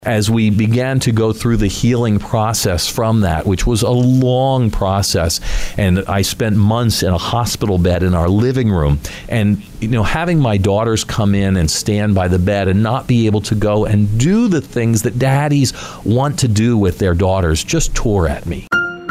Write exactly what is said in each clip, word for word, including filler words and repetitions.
As we began to go through the healing process from that, which was a long process, and I spent months in a hospital bed in our living room, and you know, having my daughters come in and stand by the bed and not be able to go and do the things that daddies want to do with their daughters just tore at me.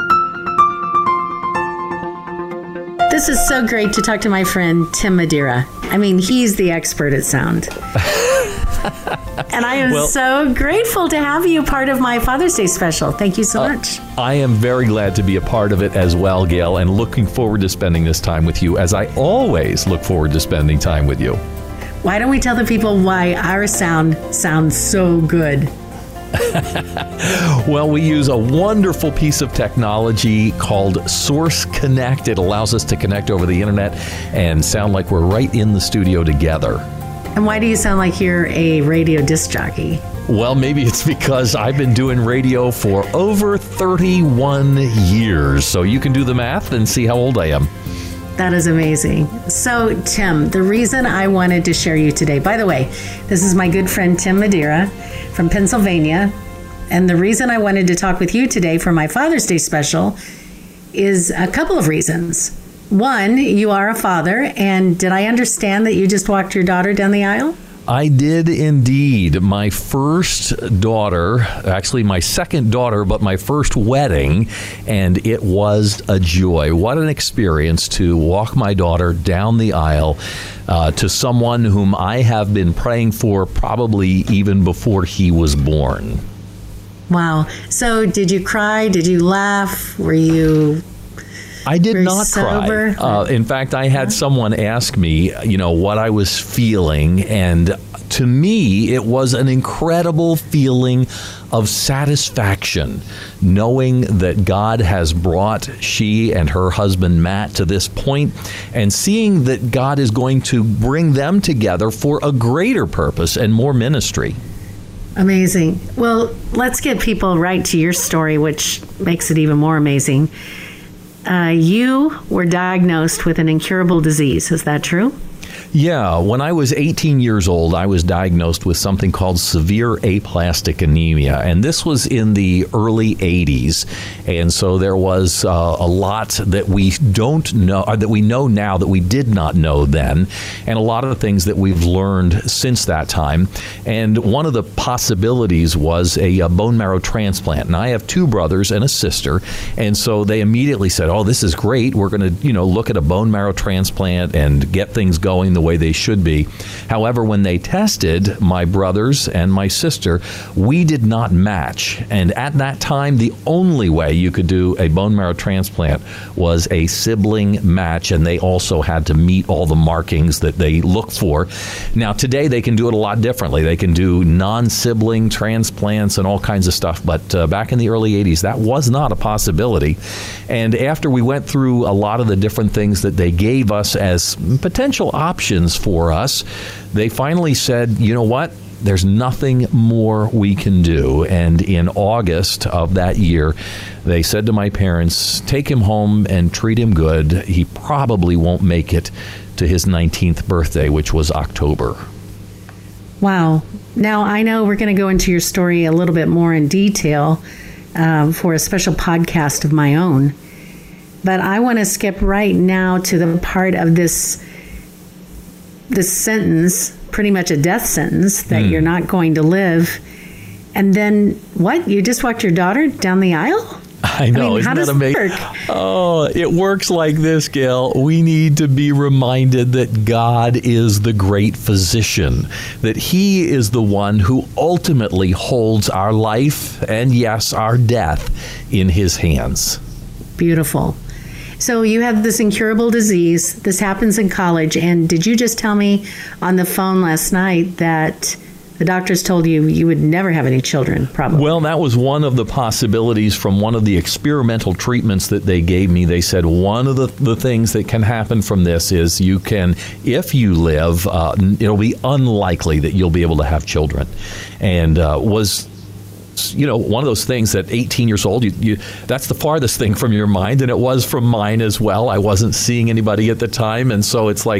This is so great to talk to my friend Tim Madeira. I mean, he's the expert at sound. And I am well, so grateful to have you part of my Father's Day special. Thank you so uh, much. I am very glad to be a part of it as well, Gail, and looking forward to spending this time with you, as I always look forward to spending time with you. Why don't we tell the people why our sound sounds so good? Well, we use a wonderful piece of technology called Source Connect. It allows us to connect over the internet and sound like we're right in the studio together. And why do you sound like you're a radio disc jockey? Well, maybe it's because I've been doing radio for over thirty-one years. So you can do the math and see how old I am. That is amazing. So, Tim, the reason I wanted to share you today, by the way, this is my good friend Tim Madeira from Pennsylvania. And the reason I wanted to talk with you today for my Father's Day special is a couple of reasons. One, you are a father, and did I understand that you just walked your daughter down the aisle? I did indeed. My first daughter, actually my second daughter, but my first wedding, and it was a joy. What an experience to walk my daughter down the aisle uh, to someone whom I have been praying for probably even before he was born. Wow. So did you cry? Did you laugh? Were you... I did Very not sober. cry. Uh, in fact, I had someone ask me, you know, what I was feeling. And to me, it was an incredible feeling of satisfaction, knowing that God has brought she and her husband, Matt, to this point, and seeing that God is going to bring them together for a greater purpose and more ministry. Amazing. Well, let's get people right to your story, which makes it even more amazing. Uh, you were diagnosed with an incurable disease. Is that true? Yeah. When I was eighteen years old, I was diagnosed with something called severe aplastic anemia. And this was in the early eighties. And so there was uh, a lot that we don't know, or that we know now that we did not know then. And a lot of the things that we've learned since that time. And one of the possibilities was a, a bone marrow transplant. And I have two brothers and a sister. And so they immediately said, oh, this is great. We're going to, you know, look at a bone marrow transplant and get things going the way they should be. However, when they tested my brothers and my sister, we did not match. And at that time, the only way you could do a bone marrow transplant was a sibling match, and they also had to meet all the markings that they look for. Now, today, they can do it a lot differently. They can do non-sibling transplants and all kinds of stuff, but uh, back in the early eighties, that was not a possibility. And after we went through a lot of the different things that they gave us as potential options for us, they finally said, you know what? There's nothing more we can do. And in August of that year, they said to my parents, take him home and treat him good. He probably won't make it to his nineteenth birthday, which was October. Wow. Now, I know we're going to go into your story a little bit more in detail um, for a special podcast of my own. But I want to skip right now to the part of this this sentence, pretty much a death sentence, that mm. you're not going to live. And then what? You just walked your daughter down the aisle? I know. I mean, isn't how does that amazing? That work? Oh, it works like this, Gail. We need to be reminded that God is the great physician, that he is the one who ultimately holds our life and, yes, our death in his hands. Beautiful. So you have this incurable disease. This happens in college. And did you just tell me on the phone last night that the doctors told you you would never have any children, probably? Well, that was one of the possibilities from one of the experimental treatments that they gave me. They said one of the, the things that can happen from this is you can, if you live, uh, it'll be unlikely that you'll be able to have children. And uh, was... you know, one of those things that eighteen years old, you, you, that's the farthest thing from your mind, and it was from mine as well. I wasn't seeing anybody at the time, and so it's like,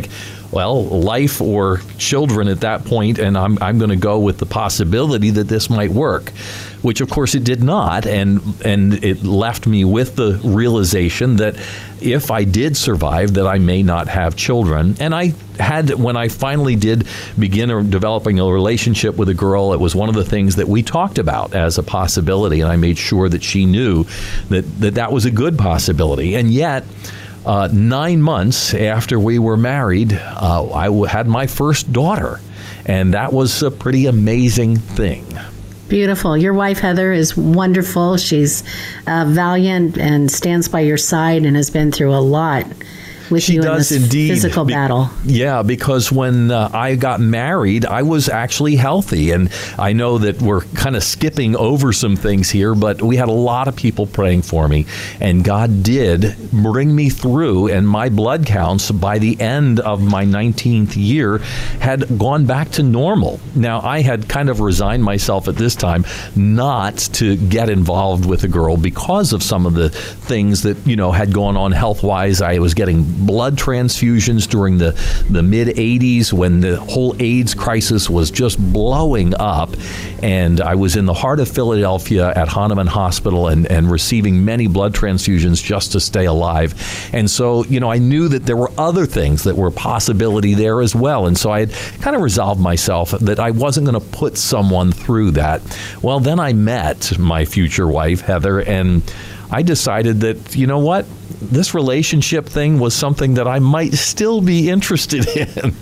well, life or children at that point, and I'm, I'm going to go with the possibility that this might work, which of course it did not, and and it left me with the realization that if I did survive, that I may not have children. And I had, when I finally did begin developing a relationship with a girl, it was one of the things that we talked about as a possibility, and I made sure that she knew that that, that was a good possibility. And yet, Uh, nine months after we were married, uh, I w- had my first daughter, and that was a pretty amazing thing. Beautiful. Your wife, Heather, is wonderful. She's uh, valiant and stands by your side and has been through a lot with She you does in this indeed. physical Be- battle. Yeah, because when uh, I got married, I was actually healthy. And I know that we're kind of skipping over some things here, but we had a lot of people praying for me. And God did bring me through. And my blood counts by the end of my nineteenth year had gone back to normal. Now, I had kind of resigned myself at this time not to get involved with a girl because of some of the things that, you know, had gone on health-wise. I was getting blood transfusions during the, the mid-eighties when the whole AIDS crisis was just blowing up. And I was in the heart of Philadelphia at Hahnemann Hospital and, and receiving many blood transfusions just to stay alive. And so, you know, I knew that there were other things that were a possibility there as well. And so I had kind of resolved myself that I wasn't going to put someone through that. Well, then I met my future wife, Heather, and I decided that, you know what, this relationship thing was something that I might still be interested in.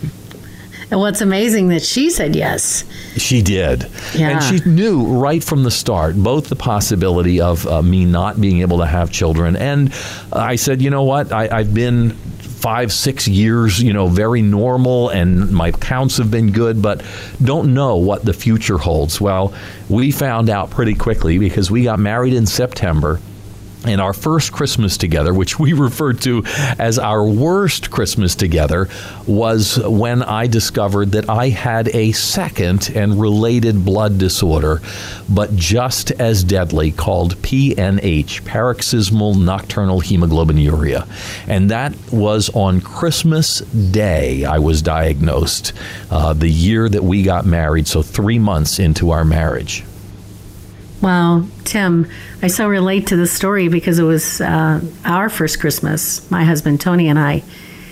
And what's amazing that she said yes. She did. Yeah. And she knew right from the start both the possibility of uh, me not being able to have children. And I said, you know what, I, I've been five, six years, you know, very normal, and my counts have been good, but don't know what the future holds. Well, we found out pretty quickly because we got married in September. And our first Christmas together, which we referred to as our worst Christmas together, was when I discovered that I had a second and related blood disorder, but just as deadly, called P N H, paroxysmal nocturnal hemoglobinuria. And that was on Christmas Day I was diagnosed, uh, the year that we got married, so three months into our marriage. Wow, Tim, I so relate to this story because it was uh, our first Christmas, my husband Tony and I,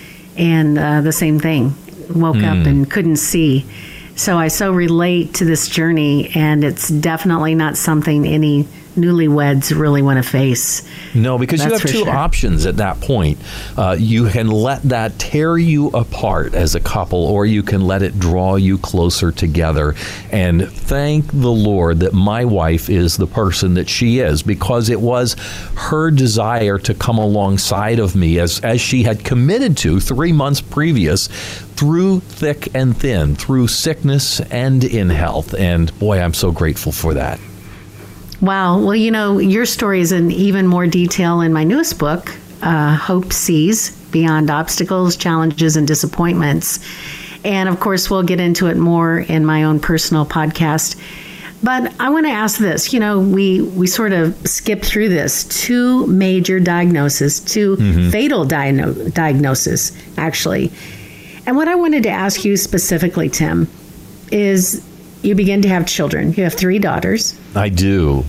and uh, the same thing, woke mm. up and couldn't see. So I so relate to this journey, and it's definitely not something any newlyweds really want to face. No, because That's you have two sure. options at that point. Uh, you can let that tear you apart as a couple, or you can let it draw you closer together. And thank the Lord that my wife is the person that she is, because it was her desire to come alongside of me as, as she had committed to three months previous, through thick and thin, through sickness and in health. And boy, I'm so grateful for that. Wow. Well, you know, your story is in even more detail in my newest book, uh, Hope Sees, Beyond Obstacles, Challenges, and Disappointments. And of course, we'll get into it more in my own personal podcast. But I want to ask this. You know, we, we sort of skipped through this. Two major diagnoses, two mm-hmm. fatal diagno- diagnoses, actually. And what I wanted to ask you specifically, Tim, is you begin to have children. You have three daughters. I do.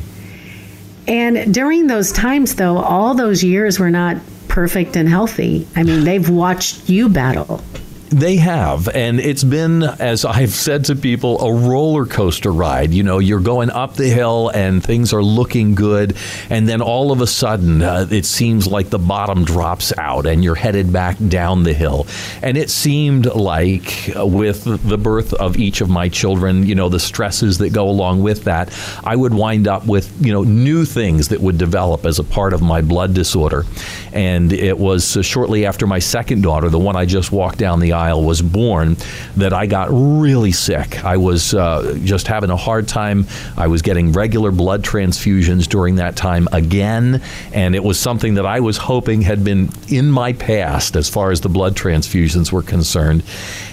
And during those times, though, all those years were not perfect and healthy. I mean, they've watched you battle. They have, and it's been, as I've said to people, a roller coaster ride. You know, you're going up the hill and things are looking good, and then all of a sudden uh, it seems like the bottom drops out and you're headed back down the hill. And it seemed like uh, with the birth of each of my children, you know, the stresses that go along with that, I would wind up with, you know, new things that would develop as a part of my blood disorder. And it was uh, shortly after my second daughter, the one I just walked down the aisle, was born, that I got really sick. I was uh, just having a hard time. I was getting regular blood transfusions during that time again, and it was something that I was hoping had been in my past as far as the blood transfusions were concerned.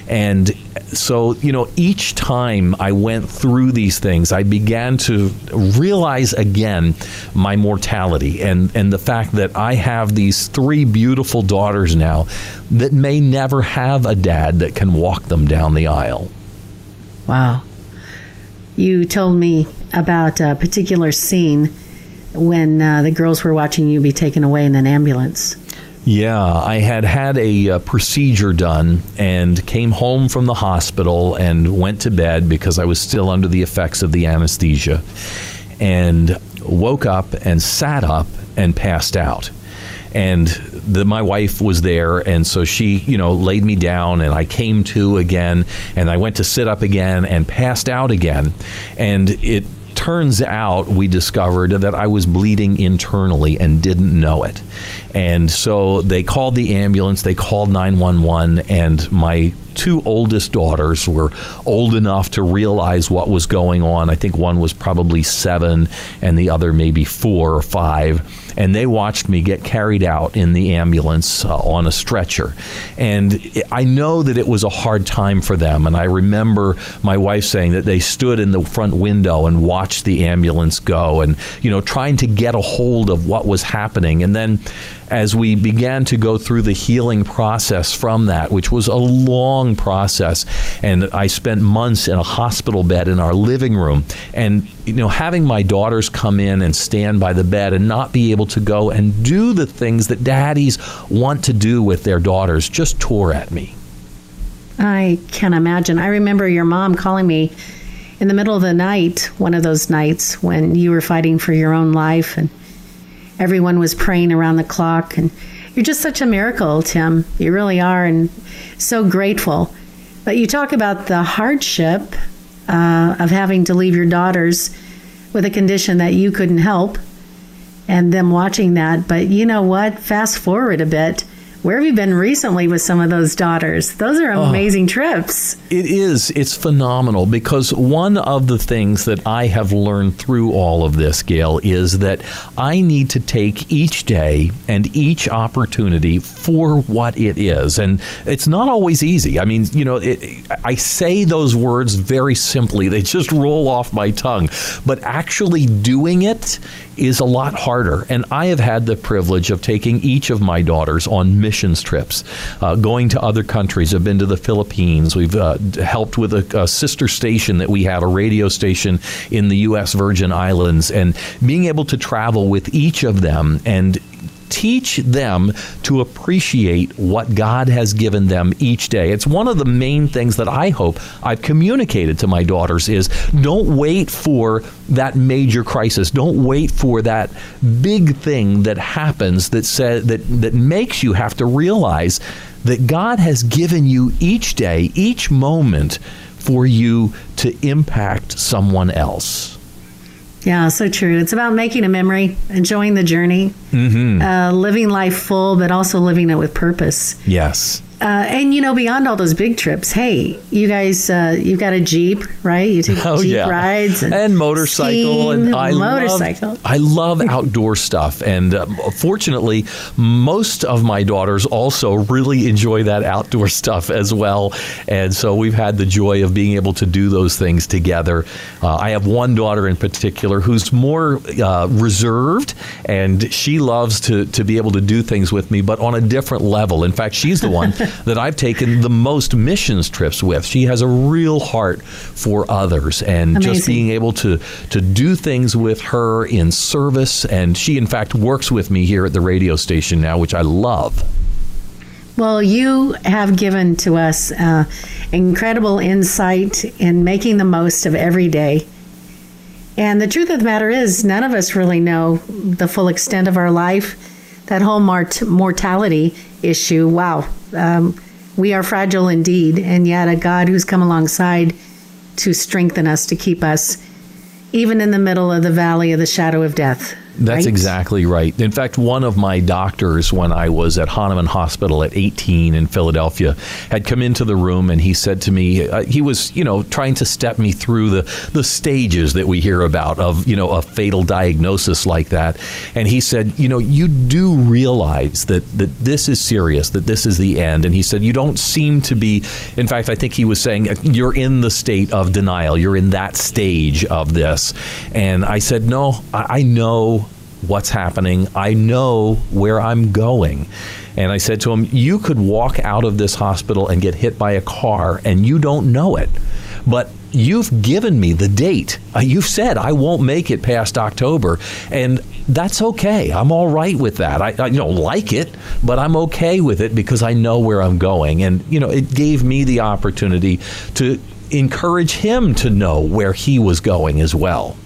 And so, you know, each time I went through these things, I began to realize again my mortality and, and the fact that I have these three beautiful daughters now that may never have a dad that can walk them down the aisle. Wow. You told me about a particular scene when uh, the girls were watching you be taken away in an ambulance. Yeah, I had had a uh, procedure done and came home from the hospital and went to bed because I was still under the effects of the anesthesia, and woke up and sat up and passed out. And the, my wife was there, and so she, you know, laid me down, and I came to again, and I went to sit up again and passed out again. And it turns out we discovered that I was bleeding internally and didn't know it. And so they called the ambulance, they called nine one one, and my two oldest daughters were old enough to realize what was going on. I think one was probably seven and the other maybe four or five. And they watched me get carried out in the ambulance uh, on a stretcher. And I know that it was a hard time for them. And I remember my wife saying that they stood in the front window and watched the ambulance go and, you know, trying to get a hold of what was happening. And then as we began to go through the healing process from that, which was a long process, and I spent months in a hospital bed in our living room, and you know, having my daughters come in and stand by the bed and not be able to go and do the things that daddies want to do with their daughters just tore at me. I can imagine. I remember your mom calling me in the middle of the night, one of those nights when you were fighting for your own life and everyone was praying around the clock. And you're just such a miracle, Tim. You really are, and so grateful. But you talk about the hardship uh, of having to leave your daughters with a condition that you couldn't help and them watching that. But you know what? Fast forward a bit. Where have you been recently with some of those daughters? Those are amazing oh, trips. It is. It's phenomenal, because one of the things that I have learned through all of this, Gail, is that I need to take each day and each opportunity for what it is. And it's not always easy. I mean, you know, it, I say those words very simply. They just roll off my tongue. But actually doing it is a lot harder. And I have had the privilege of taking each of my daughters on missions trips, uh, going to other countries. I've been to the Philippines. We've uh, helped with a, a sister station that we have, a radio station in the U S Virgin Islands, and being able to travel with each of them and teach them to appreciate what God has given them each day. It's one of the main things that I hope I've communicated to my daughters is don't wait for that major crisis. Don't wait for that big thing that happens that says that that makes you have to realize that God has given you each day, each moment for you to impact someone else. Yeah, so true. It's about making a memory, enjoying the journey, mm-hmm. uh, living life full, but also living it with purpose. Yes. Uh, and, you know, beyond all those big trips, hey, you guys, uh, you've got a Jeep, right? You take oh, Jeep yeah. rides. And, and motorcycle. Skiing, and I motorcycle. Love, I love outdoor stuff. And uh, fortunately, most of my daughters also really enjoy that outdoor stuff as well. And so we've had the joy of being able to do those things together. Uh, I have one daughter in particular who's more uh, reserved, and she loves to, to be able to do things with me, but on a different level. In fact, she's the one that I've taken the most missions trips with. She has a real heart for others, and Amazing. Just being able to to do things with her in service. And she, in fact, works with me here at the radio station now, which I love. Well, you have given to us uh, incredible insight in making the most of every day. And the truth of the matter is, none of us really know the full extent of our life. That whole mart- mortality issue, wow. Um, we are fragile indeed, and yet a God who's come alongside to strengthen us, to keep us, even in the middle of the valley of the shadow of death. That's right? exactly right. In fact, one of my doctors, when I was at Hahnemann Hospital at eighteen in Philadelphia, had come into the room and he said to me, uh, he was, you know, trying to step me through the, the stages that we hear about of, you know, a fatal diagnosis like that. And he said, you know, you do realize that, that this is serious, that this is the end. And he said, you don't seem to be, in fact, I think he was saying, you're in the state of denial. You're in that stage of this. And I said, no, I, I know what's happening. I know where I'm going. And I said to him, you could walk out of this hospital and get hit by a car and you don't know it. But you've given me the date. Uh, you've said I won't make it past October. And that's okay. I'm all right with that. I, I you don't like it, but I'm okay with it because I know where I'm going. And, you know, it gave me the opportunity to encourage him to know where he was going as well.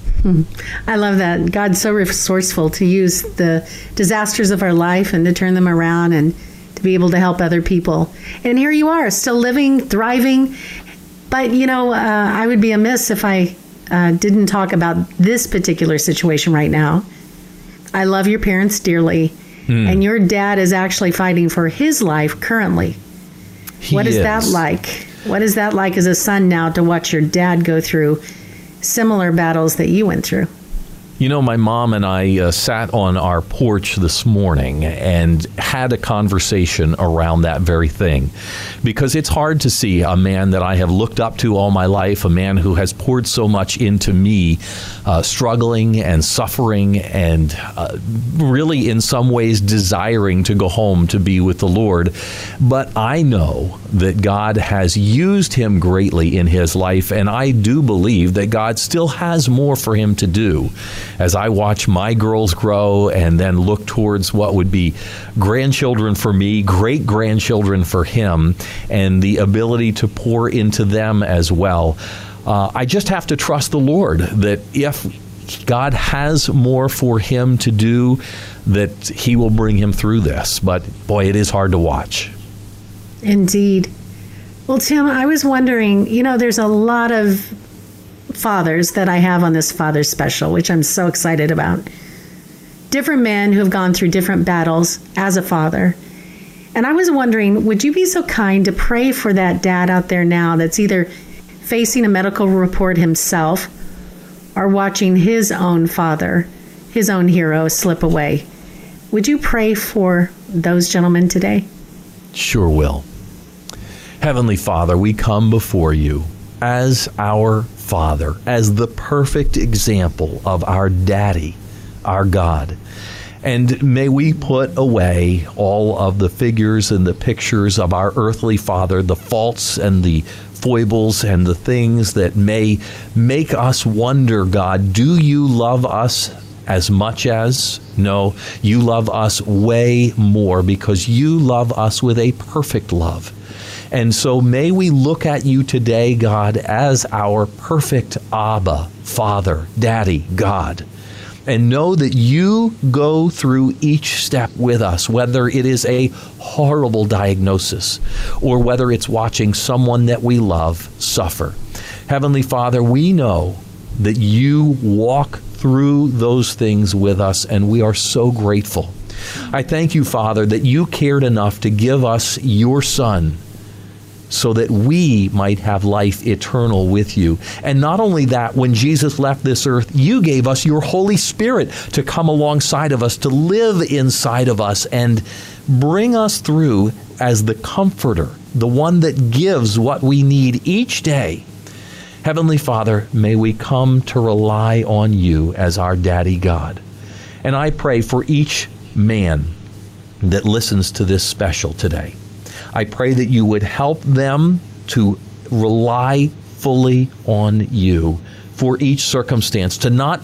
I love that. God's so resourceful to use the disasters of our life and to turn them around and to be able to help other people. And here you are, still living, thriving. But, you know, uh, I would be amiss if I uh, didn't talk about this particular situation right now. I love your parents dearly. Mm. And your dad is actually fighting for his life currently. He what is, is that like? What is that like as a son now to watch your dad go through similar battles that you went through? You know, my mom and I uh, sat on our porch this morning and had a conversation around that very thing, because it's hard to see a man that I have looked up to all my life, a man who has poured so much into me, uh, struggling and suffering and uh, really in some ways desiring to go home to be with the Lord. But I know that God has used him greatly in his life, and I do believe that God still has more for him to do. As I watch my girls grow and then look towards what would be grandchildren for me, great-grandchildren for him, and the ability to pour into them as well, uh, I just have to trust the Lord that if God has more for him to do, that he will bring him through this. But boy, it is hard to watch. Indeed. Well, Tim, I was wondering, you know, there's a lot of fathers that I have on this Father Special, which I'm so excited about. Different men who have gone through different battles as a father. And I was wondering, would you be so kind to pray for that dad out there now that's either facing a medical report himself or watching his own father, his own hero, slip away? Would you pray for those gentlemen today? Sure will. Heavenly Father, we come before you as our Father, as the perfect example of our Daddy, our God. And may we put away all of the figures and the pictures of our earthly father, the faults and the foibles and the things that may make us wonder, God, do you love us as much as? No, you love us way more because you love us with a perfect love. And so may we look at you today, God, as our perfect Abba, Father, Daddy, God, and know that you go through each step with us, whether it is a horrible diagnosis or whether it's watching someone that we love suffer. Heavenly Father, we know that you walk through those things with us, and we are so grateful. I thank you, Father, that you cared enough to give us your Son so that we might have life eternal with you. And not only that, when Jesus left this earth, you gave us your Holy Spirit to come alongside of us, to live inside of us and bring us through as the comforter, the one that gives what we need each day. Heavenly Father, may we come to rely on you as our Daddy God. And I pray for each man that listens to this special today. I pray that you would help them to rely fully on you for each circumstance, to not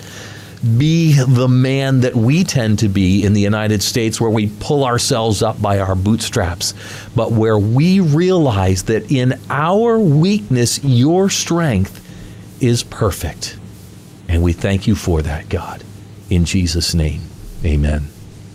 be the man that we tend to be in the United States, where we pull ourselves up by our bootstraps, but where we realize that in our weakness, your strength is perfect. And we thank you for that, God. In Jesus' name, amen.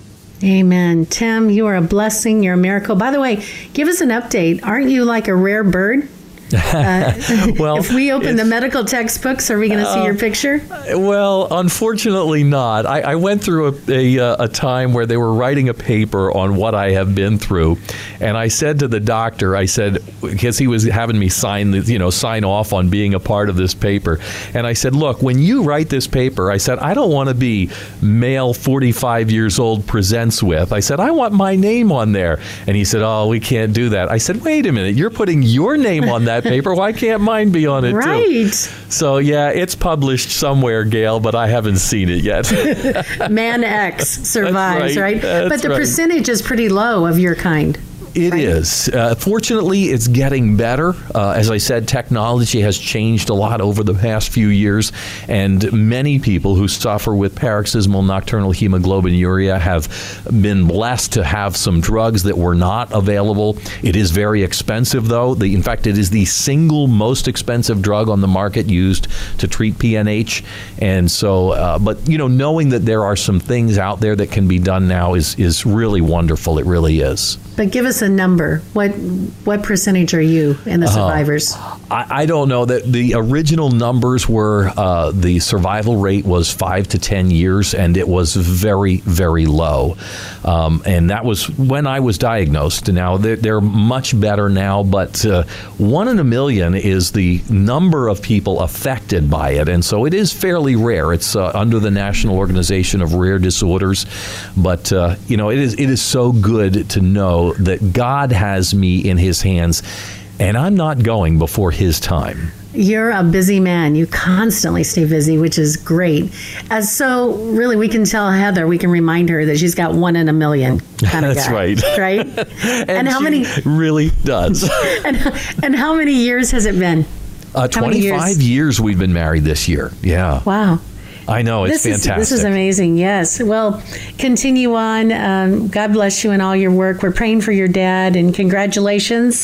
Amen. Tim, you are a blessing. You're a miracle. By the way, give us an update. Aren't you like a rare bird? Uh, well, if we open the medical textbooks, are we going to see uh, your picture? Well, unfortunately not. I, I went through a, a, a time where they were writing a paper on what I have been through, and I said to the doctor, I said, because he was having me sign, the, you know, sign off on being a part of this paper, and I said, look, when you write this paper, I said, I don't want to be male forty-five years old presents with. I said, I want my name on there. And he said, oh, we can't do that. I said, wait a minute, you're putting your name on that paper. Why can't mine be on it right. too? Right. So, yeah, it's published somewhere, Gail, but I haven't seen it yet. Man X survives, right? right? That's but the right. percentage is pretty low of your kind. It right? is. Uh, fortunately, it's getting better. Uh, as I said, technology has changed a lot over the past few years, and many people who suffer with paroxysmal nocturnal hemoglobinuria have been blessed to have some drugs that were not available. It is very expensive, though. The, in fact, it is the single most expensive drug on the market used to treat P N H. And so, uh, but, you know, knowing that there are some things out there that can be done now is, is really wonderful. It really is. But give us a number. What what percentage are you in the survivors? Uh, I, I don't know. That the original numbers were uh, the survival rate was five to ten years, and it was very, very low. Um, and that was when I was diagnosed. Now they're, they're much better now, but uh, one in a million is the number of people affected by it, and so it is fairly rare. It's uh, under the National Organization of Rare Disorders, but uh, you know it is it is so good to know that God has me in his hands, and I'm not going before his time. You're a busy man. You constantly stay busy, which is great. As so really, we can tell Heather, we can remind her that she's got one in a million kind of That's guy. right. Right? and, and how she many really does. and, and how many years has it been? Uh, twenty-five years? years we've been married this year. Yeah. Wow. I know, it's this fantastic. Is, this is amazing, yes. Well, continue on. Um, God bless you in all your work. We're praying for your dad, and congratulations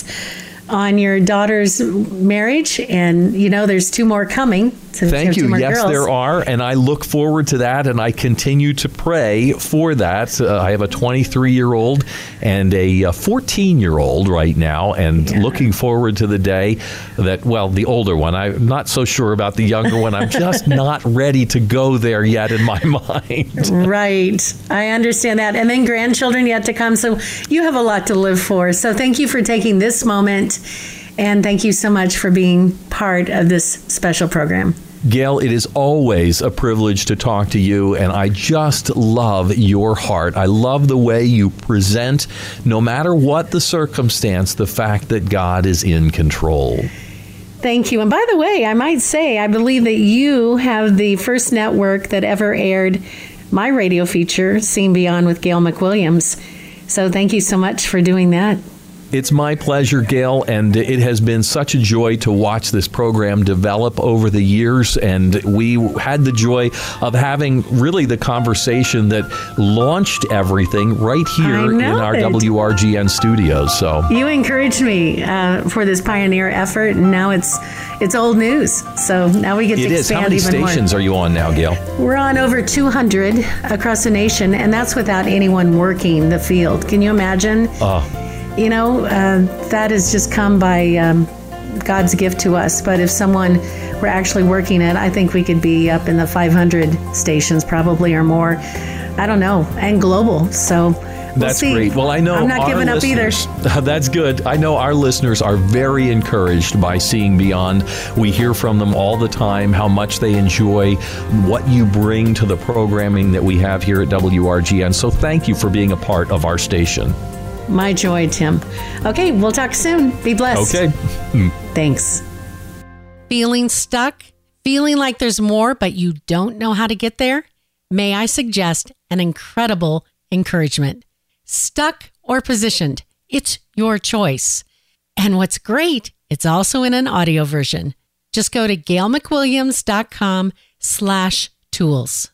on your daughter's marriage. And, you know, there's two more coming. So Thank you. Yes, girls. there are. And I look forward to that, and I continue to pray for that. Uh, I have a twenty-three-year-old and a fourteen-year-old right now, and yeah. looking forward to the day that, well, the older one, I'm not so sure about the younger one. I'm just not ready to go there yet in my mind. Right. I understand that. And then grandchildren yet to come. So you have a lot to live for. So thank you for taking this moment. And thank you so much for being part of this special program. Gail, it is always a privilege to talk to you, and I just love your heart. I love the way you present, no matter what the circumstance, the fact that God is in control. Thank you. And by the way, I might say, I believe that you have the first network that ever aired my radio feature, Seen Beyond with Gail McWilliams. So thank you so much for doing that. It's my pleasure, Gail, and it has been such a joy to watch this program develop over the years, and we had the joy of having really the conversation that launched everything right here in our it. W R G N studios. So you encouraged me uh, for this pioneer effort, and now it's it's old news. So now we get to it expand is. How many even stations more. are you on now, Gail? We're on over two hundred across the nation, and that's without anyone working the field. Can you imagine? Oh. You know, uh, that has just come by um, God's gift to us. But if someone were actually working it, I think we could be up in the five hundred stations probably or more. I don't know. And global. So we'll That's see. Great. Well, I know I'm not our giving up either. That's good. I know our listeners are very encouraged by Seeing Beyond. We hear from them all the time how much they enjoy what you bring to the programming that we have here at W R G N. So thank you for being a part of our station. My joy, Tim. Okay, we'll talk soon. Be blessed. Okay. Thanks. Feeling stuck? Feeling like there's more, but you don't know how to get there? May I suggest an incredible encouragement? Stuck or Positioned? It's your choice. And what's great, it's also in an audio version. Just go to gailmcwilliams.com slash tools.